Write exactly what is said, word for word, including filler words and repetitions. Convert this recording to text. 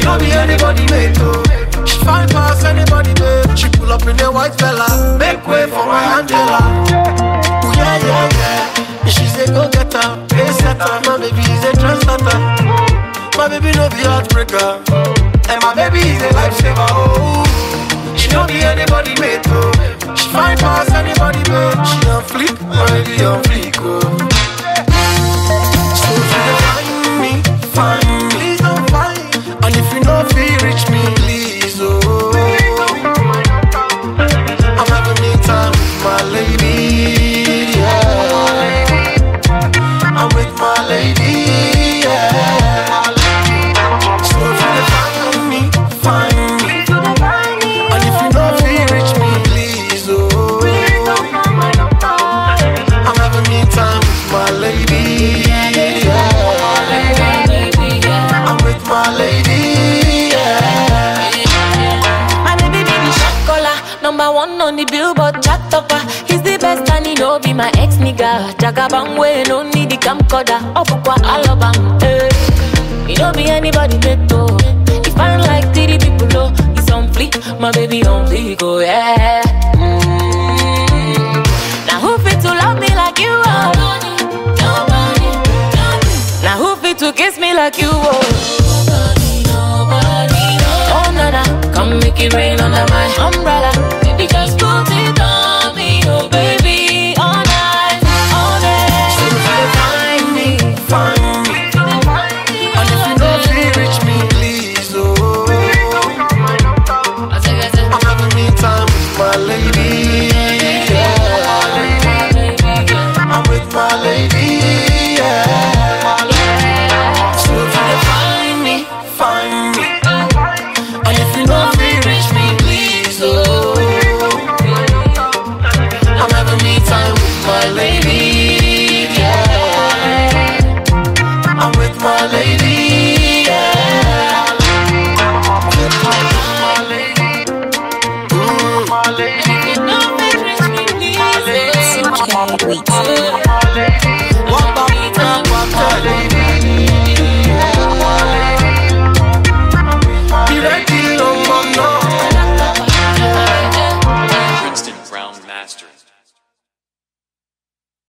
don't be anybody mate, oh. She find past anybody, babe. She pull up in a white fella. Make way for my Angela. Ooh, yeah, yeah, yeah. She say go get her, pay setter. My baby is a translator. My baby no be heartbreaker. And my baby is a lifesaver, oh. She don't be anybody mate, oh. She find past anybody, babe. She on fleek, my baby on fleek, oh. So if you find me, find me. Please don't find. And if you know feel reach me, please, oh. I'm having me time with my lady, yeah. I'm with my lady, yeah. So if you find me, find me. And if you know feel reach me, please, oh. I'm having me time with my lady, yeah. I'm with my lady, yeah. My baby be the shot caller, number one on the Billboard chart topper. He's the best and he know be my ex nigga. Jagabang way, no need the camcorder. Opukwa alabang, eh. He don't be anybody beto. He find like three people low. He's on fleek, my baby on fleek, oh yeah. Mm. Now who fit to love me like you are? Nobody, nobody. Now who fit to kiss me like you are? Nobody, nobody, nobody. Oh nana, come make it rain on my